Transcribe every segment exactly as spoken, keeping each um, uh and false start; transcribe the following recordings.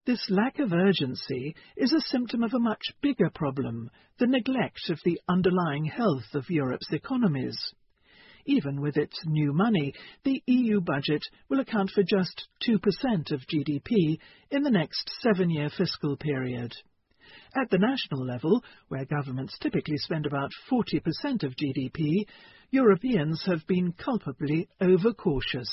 This lack of urgency is a symptom of a much bigger problem, the neglect of the underlying health of Europe's economies. Even with its new money, the E U budget will account for just two percent of G D P in the next seven-year fiscal period. At the national level, where governments typically spend about forty percent of G D P, Europeans have been culpably overcautious.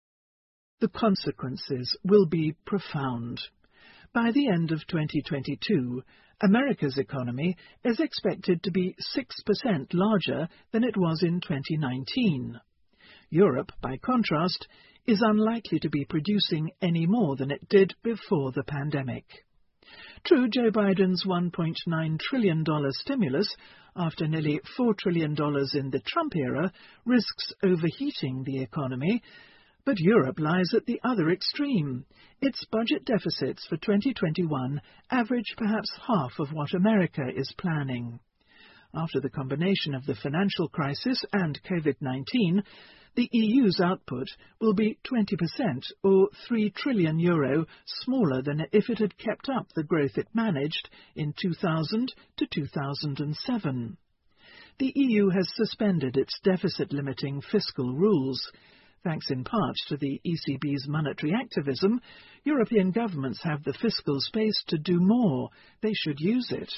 The consequences will be profound. By the end of twenty twenty-two, America's economy is expected to be six percent larger than it was in twenty nineteen. Europe, by contrast, is unlikely to be producing any more than it did before the pandemic. True, Joe Biden's one point nine trillion dollars stimulus, after nearly four trillion dollars in the Trump era, risks overheating the economy, but Europe lies at the other extreme. Its budget deficits for twenty twenty-one average perhaps half of what America is planning. After the combination of the financial crisis and COVID nineteen, the E U's output will be twenty percent, or three trillion euro, smaller than if it had kept up the growth it managed in two thousand to two thousand seven. The E U has suspended its deficit-limiting fiscal rules. Thanks in part to the E C B's monetary activism, European governments have the fiscal space to do more. They should use it.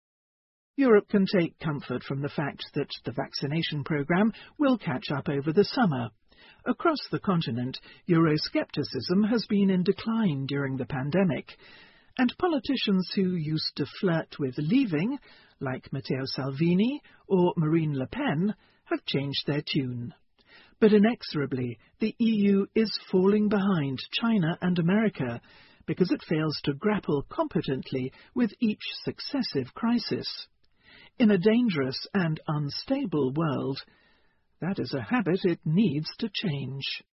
Europe can take comfort from the fact that the vaccination programme will catch up over the summer. Across the continent, Euroscepticism has been in decline during the pandemic, and politicians who used to flirt with leaving, like Matteo Salvini or Marine Le Pen, have changed their tune. But inexorably, the E U is falling behind China and America because it fails to grapple competently with each successive crisis. In a dangerous and unstable world, that is a habit it needs to change.